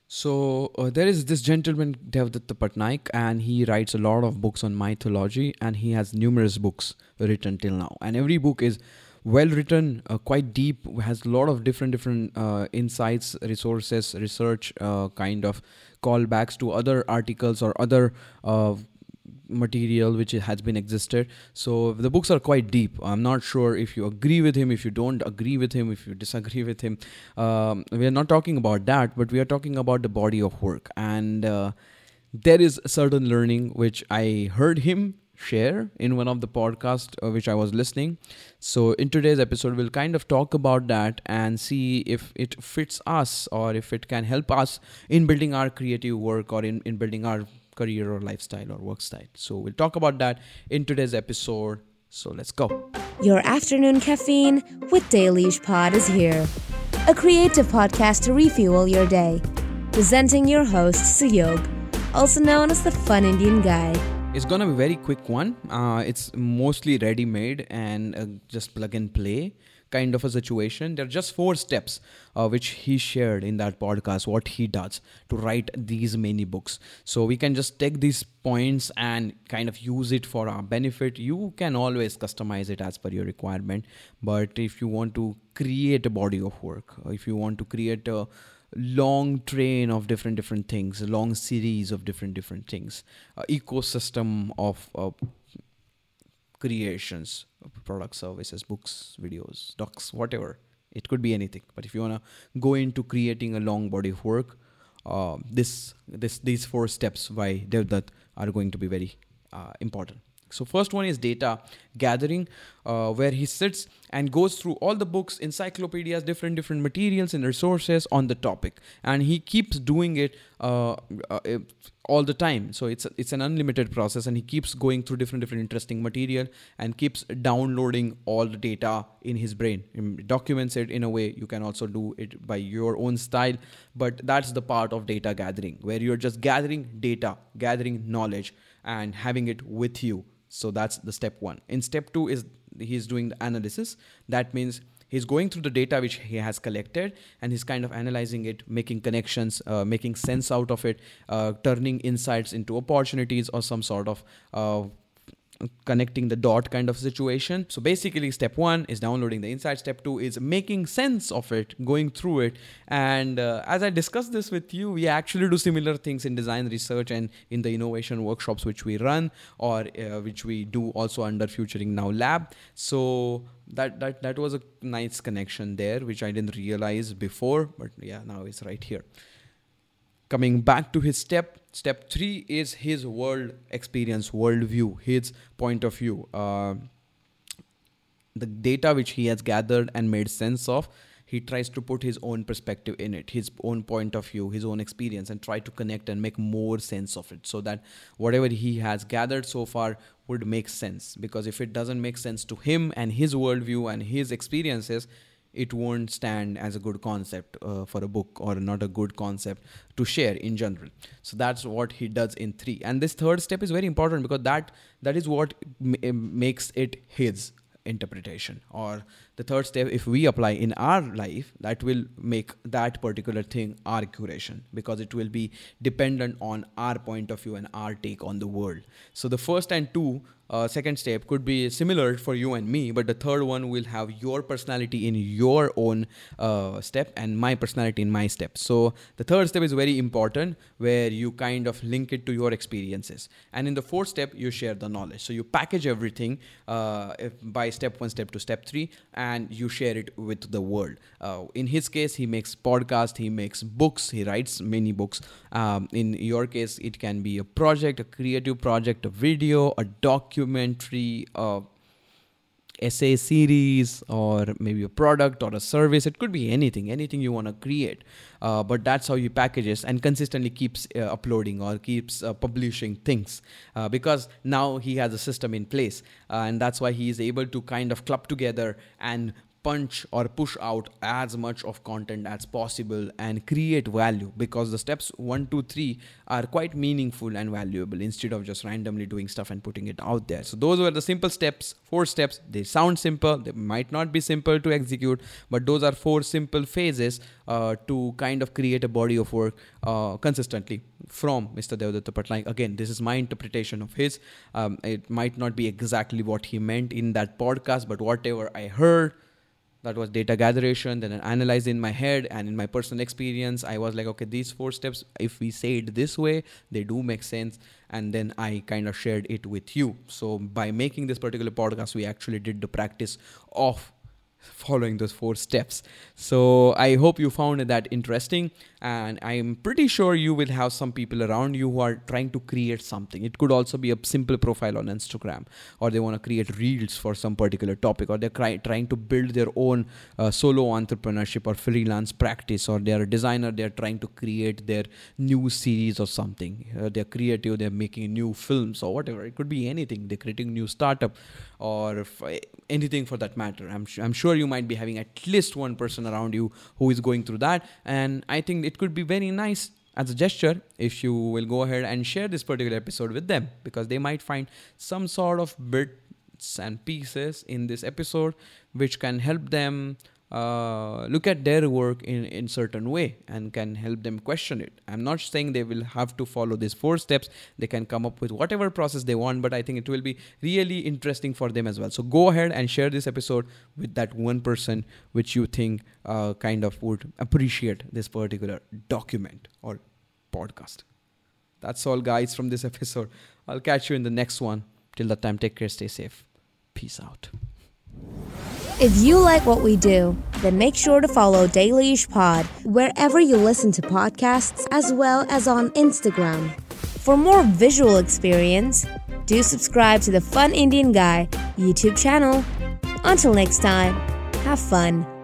There is this gentleman, Devdatta Patnaik, and he writes a lot of books on mythology, and he has numerous books written till now. And every book is well written, quite deep, has a lot of different insights, resources, research, kind of callbacks to other articles or other material which has been existed. So the books are quite deep. I'm not sure if you agree with him, if you don't agree with him, if you disagree with him. We are not talking about that, but we are talking about the body of work. And there is a certain learning which I heard him share in one of the podcasts which I was listening. So in today's episode, we'll kind of talk about that and see if it fits us or if it can help us in building our creative work or in building our career or lifestyle or work style. So we'll talk about that in today's episode. So let's go. Your afternoon caffeine with Dailysh Pod is here. A creative podcast to refuel your day. Presenting your host, Suyog, also known as the Fun Indian Guy. It's gonna be a very quick one. It's mostly ready-made and just plug and play kind of a situation. There are just 4 steps which he shared in that podcast, what he does to write these many books. So we can just take these points and kind of use it for our benefit. You can always customize it as per your requirement. But if you want to create a body of work, if you want to create a long train of different things, a long series of different things, ecosystem of creations, products, services, books, videos, docs, whatever. It could be anything. But if you want to go into creating a long body of work, these 4 steps by Devdutt are going to be very important. So first one is data gathering, where he sits and goes through all the books, encyclopedias, different materials and resources on the topic, and he keeps doing it all the time. So it's an unlimited process, and he keeps going through different interesting material and keeps downloading all the data in his brain. He documents it in a way. You can also do it by your own style, but that's the part of data gathering, where you're just gathering data, gathering knowledge, and having it with you. So that's the step 1. In step 2 is he's doing the analysis. That means he's going through the data which he has collected, and he's kind of analyzing it, making connections, making sense out of it, turning insights into opportunities or some sort of connecting the dot kind of situation. So basically step 1 is downloading the insight. Step 2 is making sense of it, going through it. And as I discussed this with you, we actually do similar things in design research and in the innovation workshops which we run, or which we do also under Futuring Now Lab. So that was a nice connection there, which I didn't realize before, but yeah, now it's right here. Coming back to his step 3 is his world experience, world view, his point of view. The data which he has gathered and made sense of, he tries to put his own perspective in it, his own point of view, his own experience, and try to connect and make more sense of it, so that whatever he has gathered so far would make sense. Because if it doesn't make sense to him and his worldview and his experiences, it won't stand as a good concept for a book, or not a good concept to share in general. So that's what he does in 3. And this third step is very important, because that is what makes it his interpretation. Or the third step, if we apply in our life, that will make that particular thing our curation, because it will be dependent on our point of view and our take on the world. So the first and second step could be similar for you and me, but the third one will have your personality in your own step and my personality in my step. So the third step is very important, where you kind of link it to your experiences. And in the fourth step, you share the knowledge. So you package everything by step 1, step 2, step 3, and you share it with the world. In his case, he makes podcasts, he makes books, he writes many books. In your case, it can be a project, a creative project, a video, a documentary, essay series, or maybe a product or a service. It could be anything you want to create. But that's how you package it, and consistently keeps uploading or keeps publishing things, because now he has a system in place, and that's why he is able to kind of club together and punch or push out as much of content as possible and create value, because the steps 1, 2, 3 are quite meaningful and valuable instead of just randomly doing stuff and putting it out there. So those were the simple steps, 4 steps. They sound simple, they might not be simple to execute, but those are 4 simple phases to kind of create a body of work consistently from Mr. Devadatta Patnaik. Again, this is my interpretation of his. It might not be exactly what he meant in that podcast, but whatever I heard, that was data gatheration, then I analyzed in my head, and in my personal experience, I was like, okay, these 4 steps, if we say it this way, they do make sense. And then I kind of shared it with you. So by making this particular podcast, we actually did the practice of following those 4 steps. So I hope you found that interesting, and I'm pretty sure you will have some people around you who are trying to create something. It could also be a simple profile on Instagram, or they want to create reels for some particular topic, or they're trying to build their own solo entrepreneurship or freelance practice, or they're a designer, they're trying to create their new series or something. They're creative, they're making new films or whatever. It could be anything. They're creating a new startup or anything for that matter. I'm sure you might be having at least one person around you who is going through that, and I think it could be very nice as a gesture if you will go ahead and share this particular episode with them, because they might find some sort of bits and pieces in this episode which can help them look at their work in certain way and can help them question it. I'm not saying they will have to follow these 4 steps. They can come up with whatever process they want, but I think it will be really interesting for them as well. So go ahead and share this episode with that one person which you think kind of would appreciate this particular document or podcast. That's all, guys, from this episode. I'll catch you in the next one. Till that time, take care, stay safe. Peace out. If you like what we do, then make sure to follow Dailyish Pod wherever you listen to podcasts, as well as on Instagram. For more visual experience, do subscribe to the Fun Indian Guy YouTube channel. Until next time, have fun.